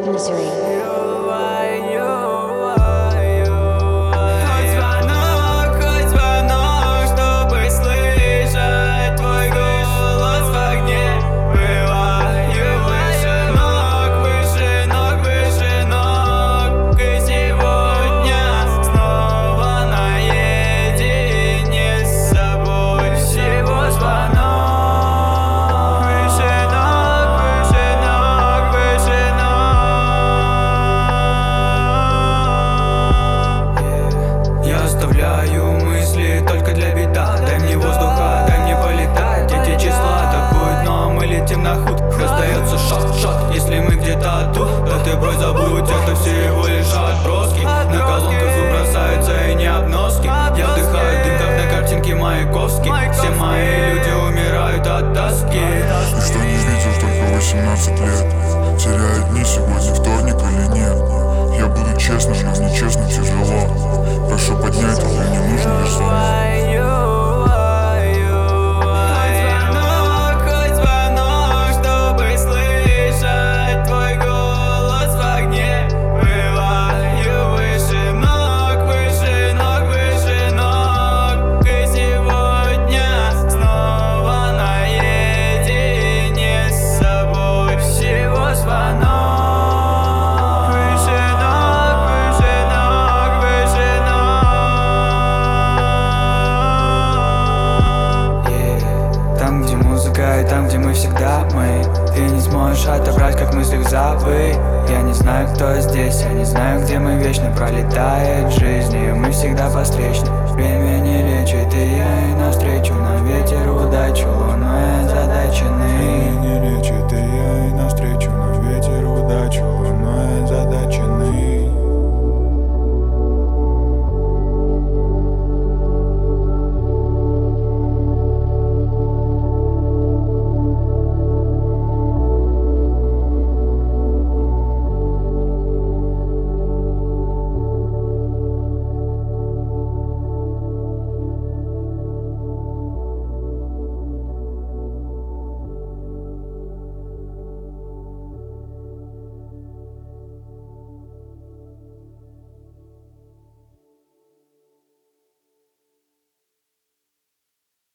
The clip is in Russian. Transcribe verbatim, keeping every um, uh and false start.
misery. Оставляю мысли только для беда. Дай мне воздуха, дай мне полетать. Дети числа атакуют, но мы летим на худ. Раздается шот-шот, если мы где-то тут. Да ты, брось, забудь, это всего лишь отброски. На колонках звук бросается и не обноски. Я вдыхаю дым, как на картинке Маяковский. Все мои люди умирают от тоски. И что не видел только восемнадцать лет. Теряю дни, сегодня вторник или нет. Я буду честным, но нечестно тяжело. Прошу поднять руку, не нужно лишь звонок. Там, где мы всегда мы. Ты не сможешь отобрать, как в мыслях забыть. Я не знаю, кто здесь, я не знаю, где мы. Вечно пролетает жизнь, и мы всегда по встречной. Время не лечит, и я и навстречу на ветер удачу луну.